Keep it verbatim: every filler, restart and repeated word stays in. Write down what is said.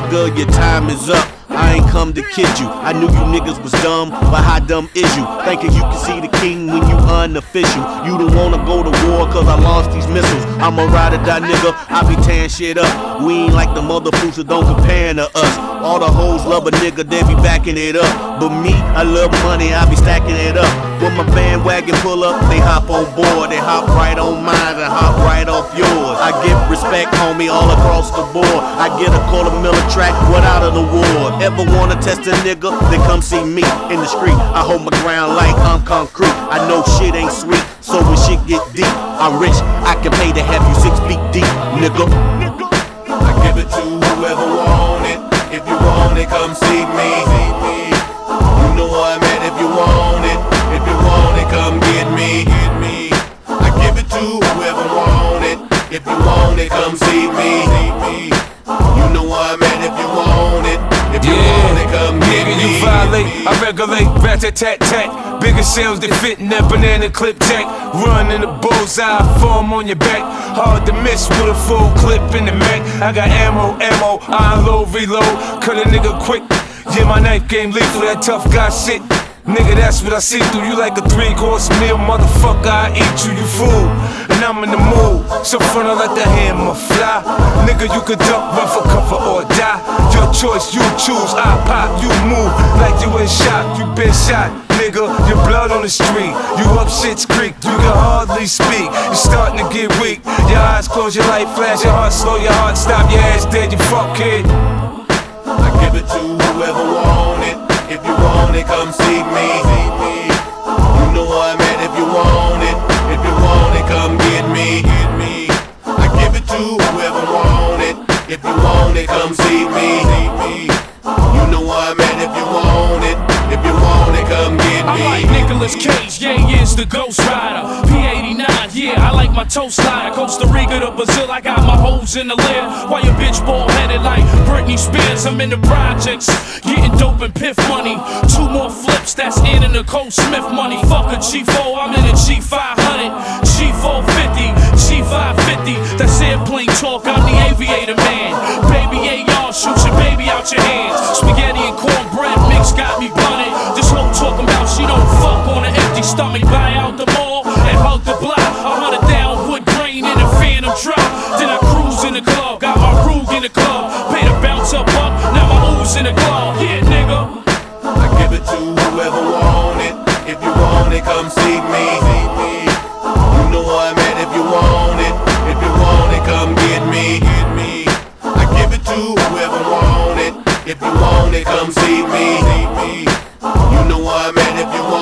nigga, your time is up. I ain't come to kid you. I knew you niggas was dumb, but how dumb is you? Thinking you can see the king when you unofficial. You don't wanna go to war cause I lost these missiles. I'm a ride or die nigga, I be tearing shit up. We ain't like the mother fools that don't compare to us. All the hoes love a nigga, they be backing it up. But me, I love money, I be stacking it up. When my bandwagon pull up, they hop on board. They hop right on mine and hop right off yours. I give respect, homie, all across the board. I get a quarter miller track without an award. Ever wanna test a nigga, then come see me in the street. I hold my ground like I'm concrete. I know shit ain't sweet, so when shit get deep, I'm rich, I can pay to have you six feet deep, nigga. I give it to whoever want it. If you want it, come see me. You know where I'm at if you want it. If you want it, come get me. I give it to whoever want it. If you want it, come see me. You know where I'm at if you want it. If you yeah. want it, come get Nigga, me. you violate, I regulate, rat-tat-tat-tat. Bigger shells than fitting that banana clip jack. Run in the bullseye, form on your back. Hard to miss with a full clip in the Mac. I got ammo, ammo, I unload, reload. Cut a nigga quick, yeah, my knife game lethal, that tough guy shit. Nigga, that's what I see through you like a three-course meal. Motherfucker, I eat you, you fool. And I'm in the mood, so front I let the hammer fly. Nigga, you could duck, run for cover or die. Your choice, you choose, I pop, you move. Like you in shot, you been shot. Nigga, your blood on the street. You up shit's creek, you can hardly speak. You're starting to get weak. Your eyes close, your light flash, your heart slow, your heart stop, your ass dead, you fuck kid. I give it to whoever want it. If you want it, come see me. You know where I'm at if you want it. If you want it, come get me. I give it to whoever want it. If you want it, come see me. You know where I'm at if you want it. If you want it, come get me. I'm like Nicolas Cage, yeah, he is the Ghost Rider. P eighty-nine, yeah, I like my toe slider. Costa Rica to Brazil, I got my hoes in the lair. Why your bitch bald headed like Britney Spears? I'm in the projects, getting dope and piff money. Two more flips, that's in and Nicole Smith money. Fuck a G four, I'm in a G five hundred, G four fifty, G five fifty. That's airplane talk, I'm the aviator man. Baby A R, shoot your baby out your hands. Spaghetti and cornbread mix got me blunted. This hoe talking about she don't fuck on an empty stomach. Buy out the mall and hug the block. A hundred down wood grain in a phantom truck. Then I cruise in the club, got my Rug in the club. Pay the bounce up up, now my ooze in the glove. Yeah, nigga. I give it to whoever want it. If you want it, come see me. You know where I'm at if you want it. If you want it, come get me. I give it to whoever want it. If you want it, come see me. You know where I'm at if you want it.